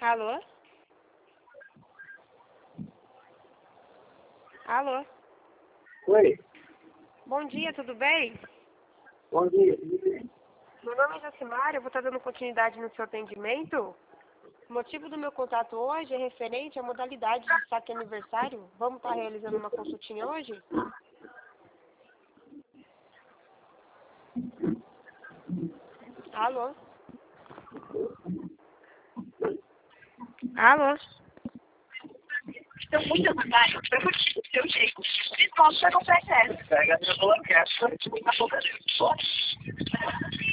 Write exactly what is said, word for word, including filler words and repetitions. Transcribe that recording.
Alô? Alô? Oi, Bom dia, tudo bem? bom dia, tudo bem? Meu nome é Jacimária, eu vou estar dando continuidade no seu atendimento. O motivo do meu contato hoje é referente à modalidade de saque aniversário. Vamos estar realizando uma consultinha hoje? Alô? Alô? Então, muito obrigado. Eu vou te seu jeito. Principalmente para comprar essa. Pega a minha bola, que é essa. Na boca dele.